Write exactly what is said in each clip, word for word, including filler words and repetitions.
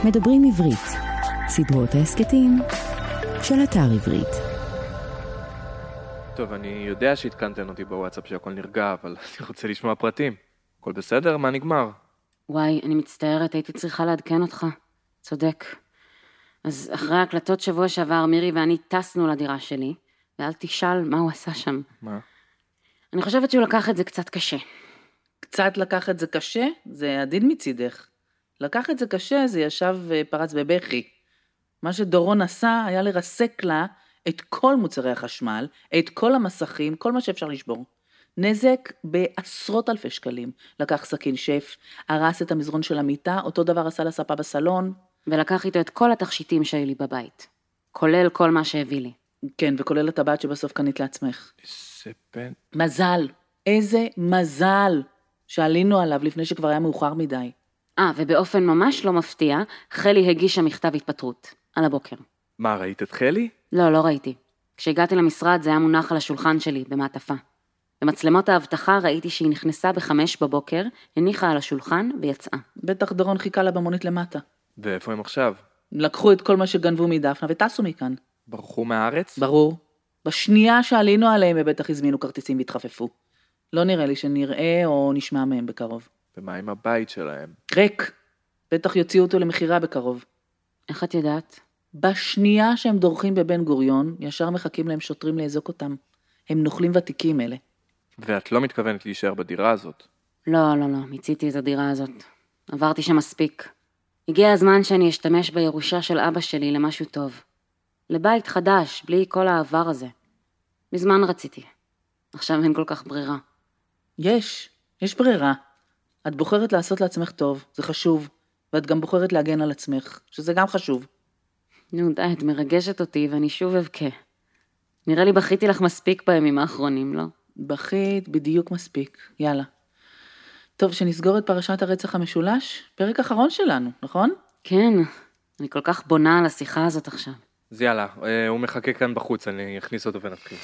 מדברים עברית, סדרות ההסקטים של אתר עברית. טוב, אני יודע שהתקנתן אותי בוואטסאפ שהכל נרגע, אבל אני רוצה לשמוע פרטים. הכל בסדר? מה נגמר? וואי, אני מצטערת, הייתי צריכה לעדכן אותך. צודק. אז אחרי ההקלטות שבוע שעבר, מירי ואני טסנו לדירה שלי, ואל תשאל מה הוא עשה שם. מה? אני חושבת שהוא לקח את זה קצת קשה. קצת לקח את זה קשה? זה עדין מצידך. לקח את זה קשה, זה ישב ופרץ בבכי. מה שדורון עשה היה לרסק לה את כל מוצרי החשמל, את כל המסכים, כל מה שאפשר לשבור. נזק בעשרות אלפי שקלים. לקח סכין שף, הרס את המזרון של המיטה, אותו דבר עשה לספה בסלון. ולקח איתו את כל התכשיטים שלי לי בבית. כולל כל מה שהביא לי. כן, וכולל את הבת שבסוף קנית לעצמך. איזה בן... מזל, איזה מזל שעלינו עליו לפני שכבר היה מאוחר מדי. אה, ובאופן ממש לא מפתיע, חלי הגישה מכתב התפטרות, על הבוקר. מה, ראית את חלי? לא, לא ראיתי. כשהגעתי למשרד זה היה מונח על השולחן שלי, במעטפה. במצלמות האבטחה ראיתי שהיא נכנסה בחמש בבוקר, הניחה על השולחן ויצאה. בטח דורון חיכה לה במונית למטה. ואיפה הם עכשיו? לקחו את כל מה שגנבו מדפנה וטסו מכאן. ברחו מהארץ? ברור. בשנייה שעלינו עליהם ובטח הזמינו כרטיסים והתחפפו. לא נראה לי שנראה או נשמע מהם בקרוב. ומה עם הבית שלהם? ריק. בטח יוציאו אותו למחירה בקרוב. איך את יודעת? בשנייה שהם דורכים בבן גוריון, ישר מחכים להם שוטרים לאזוק אותם. הם נוכלים ותיקים אלה. ואת לא מתכוונת להישאר בדירה הזאת? לא, לא, לא, מיציתי את הדירה הזאת. עברתי שם מספיק. הגיע הזמן שאני אשתמש בירושה של אבא שלי למשהו טוב. לבית חדש, בלי כל העבר הזה. מזמן רציתי. עכשיו אין כל כך ברירה. יש, יש ברירה. את בוחרת לעשות לעצמך טוב, זה חשוב. ואת גם בוחרת להגן על עצמך, שזה גם חשוב. נו, די, את מרגשת אותי ואני שוב אבכה. נראה לי בכיתי לך מספיק בימים האחרונים, לא? בכית בדיוק מספיק, יאללה. טוב, שנסגור את פרשת הרצח המשולש, פרק אחרון שלנו, נכון? כן, אני כל כך בונה על השיחה הזאת עכשיו. אז יאללה, הוא מחכה כאן בחוץ, אני אכניס אותו ונתחיל.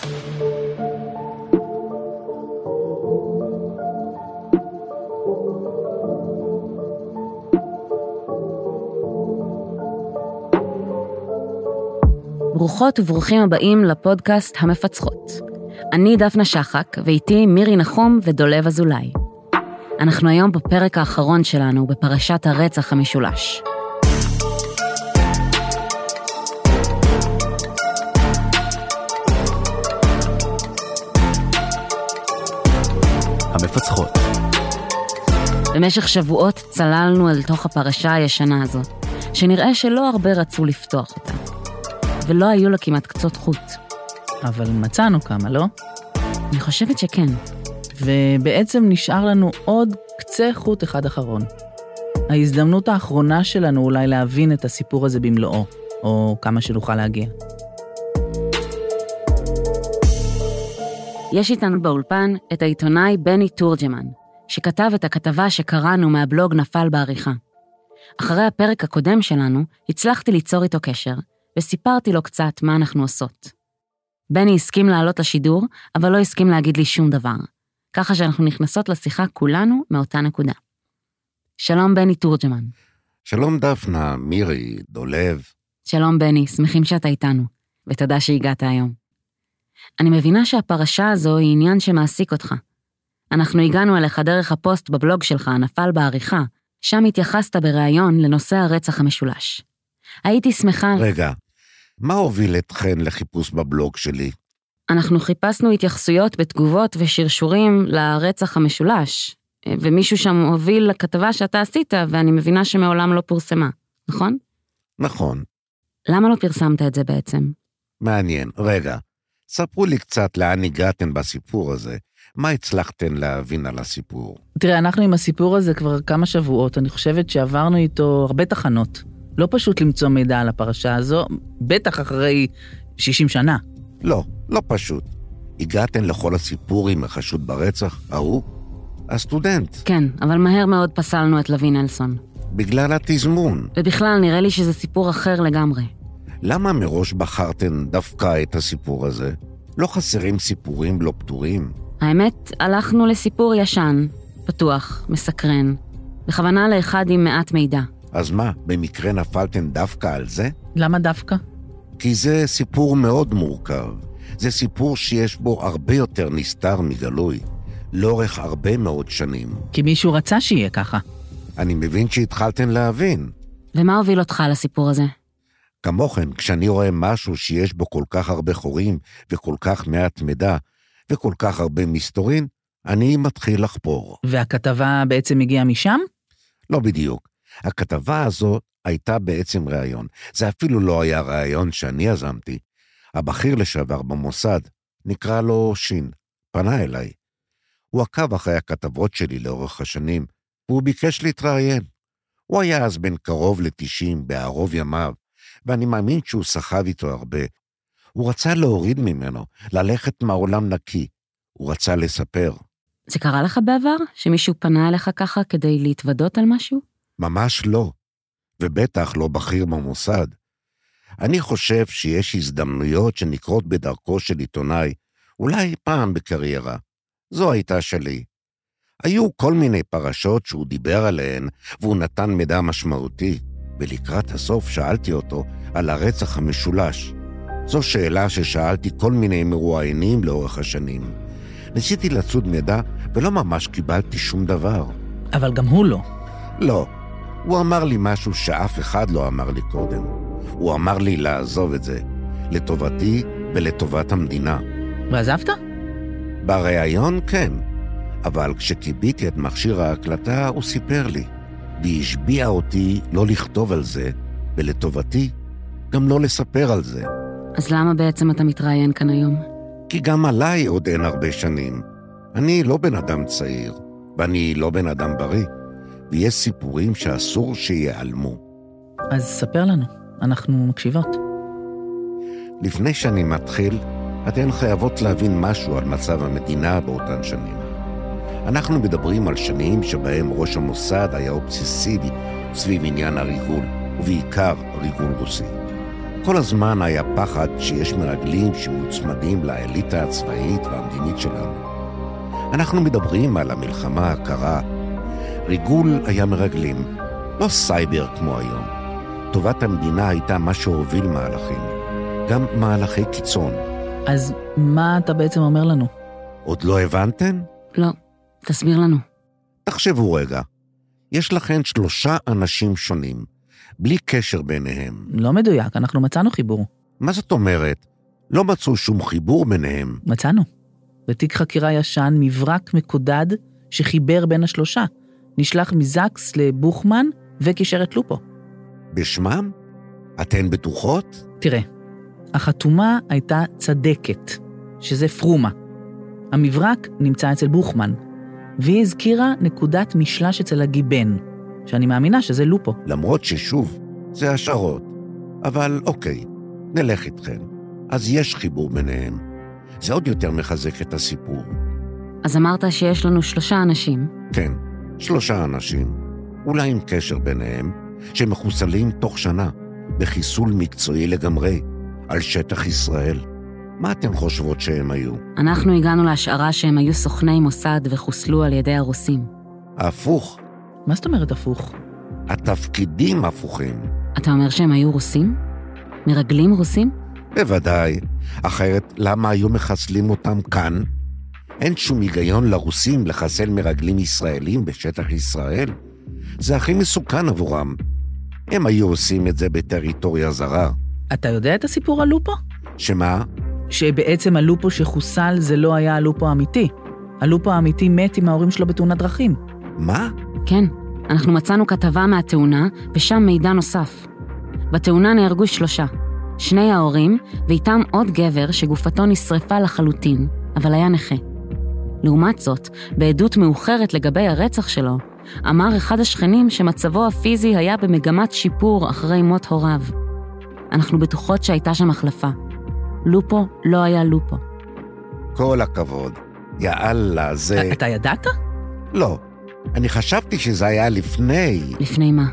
ברוכות וברוכים הבאים לפודקאסט המפצחות. אני דפנה שחק, ואיתי מירי נחום ודולב אזולאי. אנחנו היום בפרק האחרון שלנו בפרשת הרצח המשולש. המפצחות. במשך שבועות צללנו אל תוך הפרשה הישנה הזאת, שנראה שלא הרבה רצו לפתוח אותה. ולא היו לה כמעט קצות חוט. אבל מצאנו כמה, לא? אני חושבת שכן. ובעצם נשאר לנו עוד קצה חוט אחד אחרון. ההזדמנות האחרונה שלנו אולי להבין את הסיפור הזה במלואו, או כמה שנוכל להגיע. יש איתנו באולפן את העיתונאי בני תורג'מן, שכתב את הכתבה שקראנו מהבלוג נפל בעריכה. אחרי הפרק הקודם שלנו, הצלחתי ליצור איתו קשר, וסיפרתי לו קצת מה אנחנו עושות. בני הסכים לעלות לשידור, אבל לא הסכים להגיד לי שום דבר. ככה שאנחנו נכנסות לשיחה כולנו מאותה נקודה. שלום בני תורג'מן. שלום דפנה, מירי, דולב. שלום בני, שמחים שאתה איתנו, ותודה שהגעת היום. אני מבינה שהפרשה הזו היא עניין שמעסיק אותך. אנחנו הגענו אליך דרך הפוסט בבלוג שלך, נפל בעריכה, שם התייחסת בראיון לנושא הרצח המשולש. הייתי שמחה... רגע, מה הוביל אתכן לחיפוש בבלוג שלי? אנחנו חיפשנו התייחסויות בתגובות ושרשורים לרצח המשולש, ומישהו שם הוביל לכתבה שאתה עשית, ואני מבינה שמעולם לא פורסמה, נכון? נכון. למה לא פרסמת את זה בעצם? מעניין, רגע, ספרו לי קצת לאן הגעתן בסיפור הזה. מה הצלחתן להבין על הסיפור? תראה, אנחנו עם הסיפור הזה כבר כמה שבועות, אני חושבת שעברנו איתו הרבה תחנות. לא פשוט למצוא מידע על הפרשה הזו, בטח אחרי שישים שנה. לא, לא פשוט. הגעתן לכל הסיפור עם החשוד ברצח, ההוא? הסטודנט. כן, אבל מהר מאוד פסלנו את לוי נלסון. בגלל התזמון. ובכלל נראה לי שזה סיפור אחר לגמרי. למה מראש בחרתן דווקא את הסיפור הזה? לא חסרים סיפורים לא פתורים? האמת, הלכנו לסיפור ישן, פתוח, מסקרן, בכוונה לאחד עם מעט מידע. אז מה, במקרה נפלתם דווקא על זה? למה דווקא? כי זה סיפור מאוד מורכב. זה סיפור שיש בו הרבה יותר נסתר מגלוי, לאורך הרבה מאוד שנים. כי מישהו רצה שיהיה ככה. אני מבין שהתחלתם להבין. ומה הוביל אותך לסיפור הזה? כמוכן, כשאני רואה משהו שיש בו כל כך הרבה חורים, וכל כך מעט מידע, וכל כך הרבה מסתורין, אני מתחיל לחפור. והכתבה בעצם הגיעה משם? לא בדיוק. הכתבה הזו הייתה בעצם רעיון. זה אפילו לא היה רעיון שאני יזמתי. הבכיר לשעבר במוסד, נקרא לו שין, פנה אליי. הוא עקב אחרי הכתבות שלי לאורך השנים, והוא ביקש להתראיין. הוא היה אז בין קרוב לתשעים בערוב ימיו, ואני מאמין שהוא סחב איתו הרבה. הוא רצה להוריד ממנו, ללכת מהעולם נקי. הוא רצה לספר. זה קרה לך בעבר? שמישהו פנה אליך ככה כדי להתוודות על משהו? ממש לא, ובטח לא בכיר במוסד. אני חושב שיש הזדמנויות שנקרות בדרכו של עיתונאי, אולי פעם בקריירה. זו הייתה שלי. היו כל מיני פרשות שהוא דיבר עליהן, והוא נתן מידע משמעותי, ולקראת הסוף שאלתי אותו על הרצח המשולש. זו שאלה ששאלתי כל מיני מרואיינים לאורך השנים. ניסיתי לצוד מידע, ולא ממש קיבלתי שום דבר. אבל גם הוא לא. לא. הוא אמר לי משהו שאף אחד לא אמר לי קודם. הוא אמר לי לעזוב את זה, לטובתי ולטובת המדינה. ועזבת? בריאיון כן, אבל כשקיביתי את מכשיר ההקלטה הוא סיפר לי, והשביע אותי לא לכתוב על זה, ולטובתי גם לא לספר על זה. אז למה בעצם אתה מתראיין כאן היום? כי גם עליי עוד אין הרבה שנים. אני לא בן אדם צעיר, ואני לא בן אדם בריא, ויש סיפורים שאסור שיעלמו. אז ספר לנו, אנחנו מקשיבות. לפני שאני מתחיל, אתן חייבות להבין משהו על מצב המדינה באותן שנים. אנחנו מדברים על שנים שבהם ראש המוסד היה אובססיבי סביב עניין הריגול, ובעיקר ריגול רוסי. כל הזמן היה פחד שיש מרגלים שמוצמדים לאליטה הצבאית והמדינית שלנו. אנחנו מדברים על המלחמה הקרה. ריגול היה מרגלים, לא סייבר כמו היום. טובת המדינה הייתה מה שהוביל מהלכים, גם מהלכי קיצון. אז מה אתה בעצם אומר לנו? עוד לא הבנתם? לא, תסביר לנו. תחשבו רגע, יש לכם שלושה אנשים שונים, בלי קשר ביניהם. לא מדויק, אנחנו מצאנו חיבור. מה זאת אומרת? לא מצאו שום חיבור ביניהם. מצאנו. בתיק חקירה ישן מברק מקודד שחיבר בין השלושה. נשלח מזקס לבוכמן וקישר את לופו. בשמם? אתן בטוחות? תראה, החתומה הייתה צדקת, שזה פרומה. המברק נמצא אצל בוכמן, והיא הזכירה נקודת משלש אצל הגיבן, שאני מאמינה שזה לופו. למרות ששוב, זה השערות. אבל אוקיי, נלך איתכם. אז יש חיבור ביניהם. זה עוד יותר מחזק את הסיפור. אז אמרת שיש לנו שלושה אנשים. כן, שלושה אנשים. אולי עם קשר ביניהם, שמחוסלים תוך שנה, בחיסול מקצועי לגמרי, על שטח ישראל. מה אתם חושבות שהם היו? אנחנו הגענו להשערה שהם היו סוכני מוסד וחוסלו על ידי הרוסים. הפוך. מה זאת אומרת הפוך? התפקידים הפוכים. אתה אומר שהם היו רוסים? מרגלים רוסים? בוודאי. אחרת למה היו מחסלים אותם כאן? אין שום היגיון לרוסים לחסל מרגלים ישראלים בשטח ישראל. זה הכי מסוכן עבורם. הם היו עושים את זה בטריטוריה זרה. אתה יודע את הסיפור על לופו? שמה? שבעצם הלופו שחוסל זה לא היה הלופו האמיתי. הלופו האמיתי מת עם ההורים שלו בתאונת דרכים. מה? כן, אנחנו מצאנו כתבה מהתאונה ושם מידע נוסף. בתאונה נהרגו שלושה. שני ההורים ואיתם עוד גבר שגופתו נשרפה לחלוטין, אבל היה נכה. לעומת זאת, בעדות מאוחרת לגבי הרצח שלו, אמר אחד השכנים שמצבו הפיזי היה במגמת שיפור אחרי מות הוריו. אנחנו בטוחות שהייתה שם החלפה. לופו לא היה לופו. כל הכבוד. יאללה, זה... אתה ידעת? לא. אני חשבתי שזה היה לפני. לפני מה?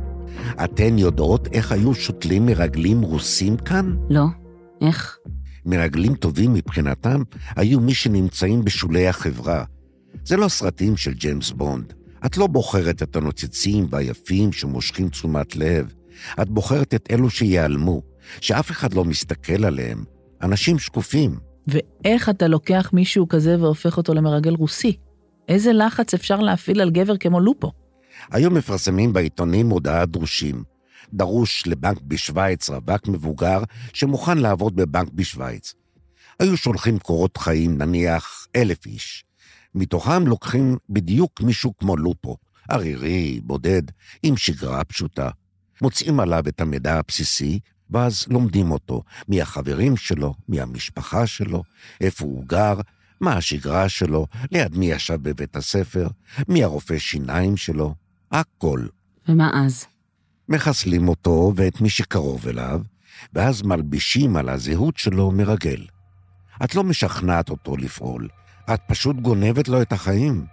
אתן יודעות איך היו שותלים מרגלים רוסים כאן? לא. איך? מרגלים טובים מבחינתם היו מי שנמצאים בשולי החברה. זה לא סרטים של ג'יימס בונד. את לא בוחרת את הנוצצים והיפים שמושכים תשומת לב. את בוחרת את אלו שיעלמו, שאף אחד לא מסתכל עליהם. אנשים שקופים. ואיך אתה לוקח מישהו כזה והופך אותו למרגל רוסי? איזה לחץ אפשר להפעיל על גבר כמו לופו? היום מפרסמים בעיתונים הודעה דרושים. דרוש לבנק בשוויץ רווק מבוגר שמוכן לעבוד בבנק בשוויץ. היו שולחים קורות חיים, נניח אלף איש. מתוכם לוקחים בדיוק מישהו כמו לופו, ערירי, בודד, עם שגרה פשוטה. מוצאים עליו את המידע הבסיסי, ואז לומדים אותו, מי החברים שלו, מי המשפחה שלו, איפה הוא גר, מה השגרה שלו, ליד מי ישב בבית הספר, מי הרופא שיניים שלו, הכל. ומה אז? מחסלים אותו ואת מי שקרוב אליו, ואז מלבישים על הזהות שלו מרגל. את לא משכנעת אותו לפעול, את פשוט גונבת לו את החיים.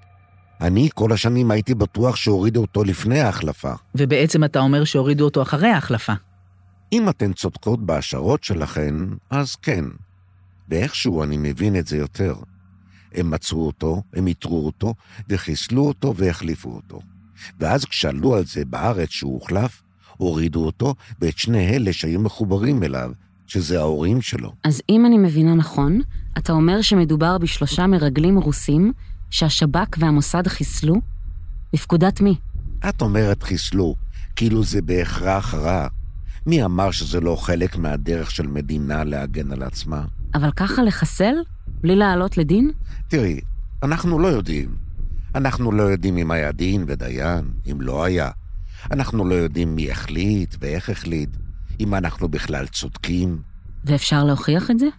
אני כל השנים הייתי בטוח שהורידו אותו לפני ההחלפה. ובעצם אתה אומר שהורידו אותו אחרי ההחלפה. אם אתן צודקות בהשערות שלכן, אז כן. ואיכשהו אני מבין את זה יותר. הם מצאו אותו, הם יתרו אותו, וחיסלו אותו והחליפו אותו. ואז כשאלו על זה בארץ שהוא הוחלף, הורידו אותו, ואת שני אלה שהיו מחוברים אליו, שזה ההורים שלו. אז אם אני מבינה נכון, אתה אומר שמדובר בשלושה מרגלים רוסים, שהשב"כ והמוסד חיסלו? בפקודת מי? את אומרת חיסלו, כאילו זה בהכרח רע. מי אמר שזה לא חלק מהדרך של מדינה להגן על עצמה? אבל ככה לחסל? בלי לעלות לדין? תראי, אנחנו לא יודעים. אנחנו לא יודעים אם היה דין ודיין, אם לא היה. אנחנו לא יודעים מי החליט ואיך החליט, אם אנחנו בכלל צודקים. ואפשר להוכיח את זה?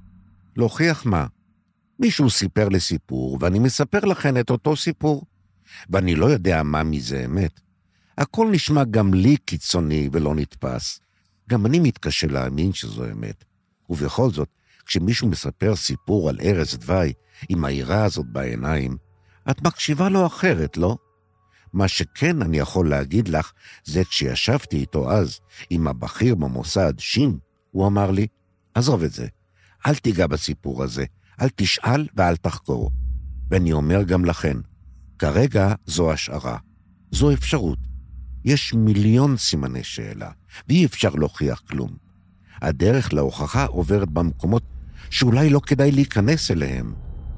להוכיח מה? מישהו סיפר לי סיפור, ואני מספר לכן את אותו סיפור. ואני לא יודע מה מזה אמת. הכל נשמע גם לי קיצוני ולא נתפס. גם אני מתקשה להאמין שזו אמת. ובכל זאת, כשמישהו מספר סיפור על ארז דווי, עם העירה הזאת בעיניים, את מקשיבה לו אחרת, לא? מה שכן אני יכול להגיד לך, זה כשישבתי איתו אז, עם הבכיר במוסד, שין, הוא אמר לי, עזוב את זה, אל תיגע בסיפור הזה, אל תשאל ואל תחקור. ואני אומר גם לכן, כרגע זו השערה, זו אפשרות. יש מיליון סימני שאלה, ואי אפשר להוכיח כלום. הדרך להוכחה עוברת במקומות שאולי לא כדאי להיכנס אליהם.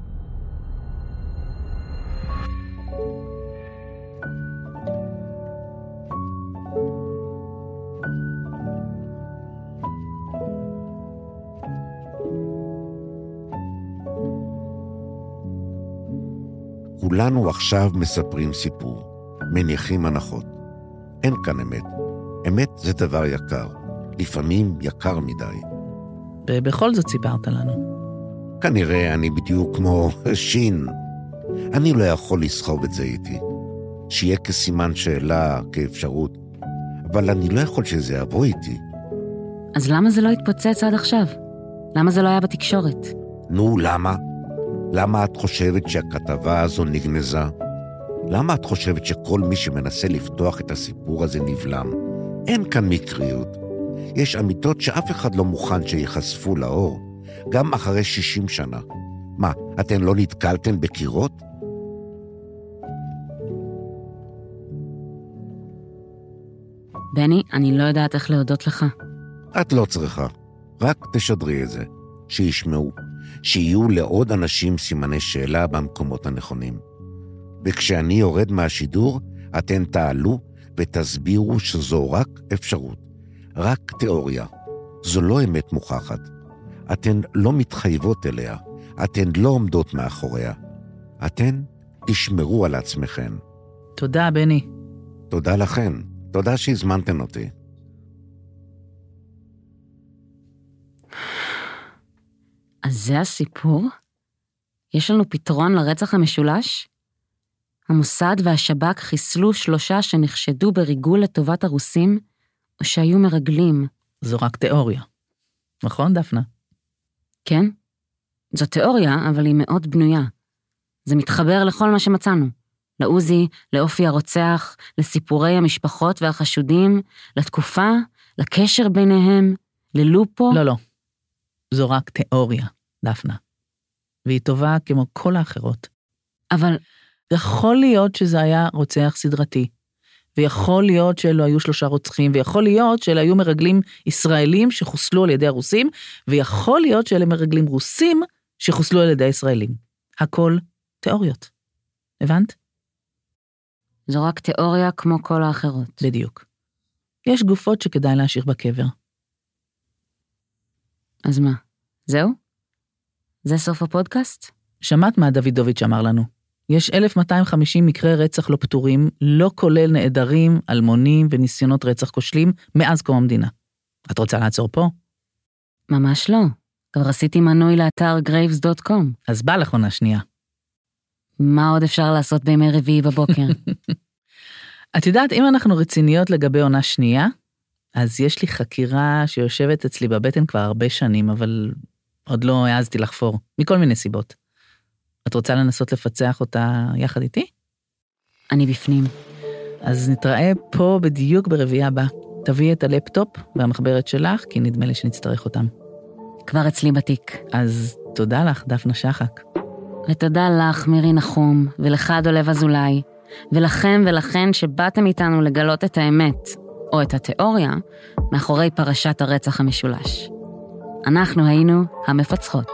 כולנו עכשיו מספרים סיפור, מניחים הנחות. אין כאן אמת. אמת זה דבר יקר, לפעמים יקר מדי. ובכל זאת סיפרת לנו. כנראה אני בדיוק כמו שין. אני לא יכול לסחוב את זה איתי. שיהיה כסימן שאלה, כאפשרות. אבל אני לא יכול שזה יבוא איתי. אז למה זה לא התפוצץ עד עכשיו? למה זה לא היה בתקשורת? נו, למה? למה את חושבת שהכתבה הזו נגנזה? למה את חושבת שכל מי שמנסה לפתוח את הסיפור הזה נבלם? אין כאן מקריות. יש אמיתות שאף אחד לא מוכן שיחשפו לאור, גם אחרי שישים שנה. מה, אתן לא נתקלתן בקירות? בני, אני לא יודעת איך להודות לך. את לא צריכה. רק תשדרי את זה. שישמעו. שיהיו לעוד אנשים סימני שאלה במקומות הנכונים. וכשאני יורד מהשידור, אתן תעלו ותסבירו שזו רק אפשרות. רק תיאוריה. זו לא אמת מוכחת. אתן לא מתחייבות אליה. אתן לא עומדות מאחוריה. אתן תשמרו על עצמכן. תודה, בני. תודה לכן. תודה שהזמנתן אותי. אז זה הסיפור? יש לנו פתרון לרצח המשולש? המוסד והשב"כ חיסלו שלושה שנחשדו בריגול לטובת הרוסים, או שהיו מרגלים. זו רק תיאוריה. נכון, דפנה? כן. זו תיאוריה, אבל היא מאוד בנויה. זה מתחבר לכל מה שמצאנו. לעוזי, לאופי הרוצח, לסיפורי המשפחות והחשודים, לתקופה, לקשר ביניהם, ללופו. לא, לא. זו רק תיאוריה, דפנה. והיא טובה כמו כל האחרות. אבל... יכול להיות שזה היה רוצח סדרתי, ויכול להיות שאלו היו שלושה רוצחים, ויכול להיות שאלה היו מרגלים ישראלים שחוסלו על ידי הרוסים, ויכול להיות שאלה מרגלים רוסים שחוסלו על ידי ישראלים. הכל תיאוריות. הבנת? זו רק תיאוריה כמו כל האחרות. בדיוק. יש גופות שכדאי להשאיר בקבר. אז מה? זהו? זה סוף הפודקאסט? שמעת מה דוידוביץ' אמר לנו. יש אלף מאתיים וחמישים מקרי רצח לא פתורים, לא כולל נעדרים, אלמונים וניסיונות רצח כושלים מאז קום המדינה. את רוצה לעצור פה? ממש לא. כבר עשיתי מנוי לאתר גרייבס דוט קום. אז בא לך עונה שנייה. מה עוד אפשר לעשות בימי רביעי בבוקר? את יודעת, אם אנחנו רציניות לגבי עונה שנייה, אז יש לי חקירה שיושבת אצלי בבטן כבר הרבה שנים, אבל עוד לא העזתי לחפור, מכל מיני סיבות. את רוצה לנסות לפצח אותה יחד איתי? אני בפנים. אז נתראה פה בדיוק ברביעי הבא. תביאי את הלפטופ והמחברת שלך, כי נדמה לי שנצטרך אותם. כבר אצלי בתיק. אז תודה לך, דפנה שחק. ותודה לך, מירי נחום, ולך דולב אזולאי, ולכם ולכן שבאתם איתנו לגלות את האמת, או את התיאוריה, מאחורי פרשת הרצח המשולש. אנחנו היינו המפצחות.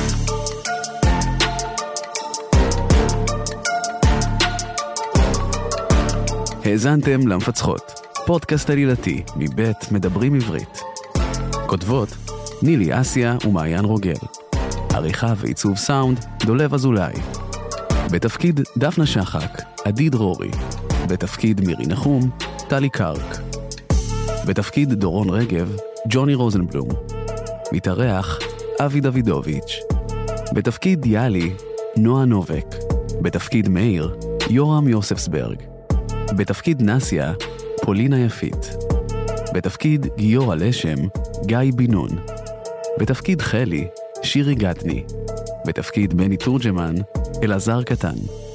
האזנתם למפצחות, פודקאסט עלילתי מבית מדברים עברית. כותבות נילי אסיה ומעיין רוגל. עריכה ועיצוב סאונד דולב אזולאי. בתפקיד דפנה שחק, עדי דרורי. בתפקיד מירי נחום, טלי קרק. בתפקיד דורון רגב, ג'וני רוזנבלום. מתארח אבי דוידוביץ'. בתפקיד יאלי, נועה נובק. בתפקיד מאיר, יורם יוספסברג. בתפקיד נסיה, פולינה יפית. בתפקיד גיורא לשם, גיא בינון. בתפקיד חלי, שירי גטני. בתפקיד בני תורג'מן, אלעזר קטן.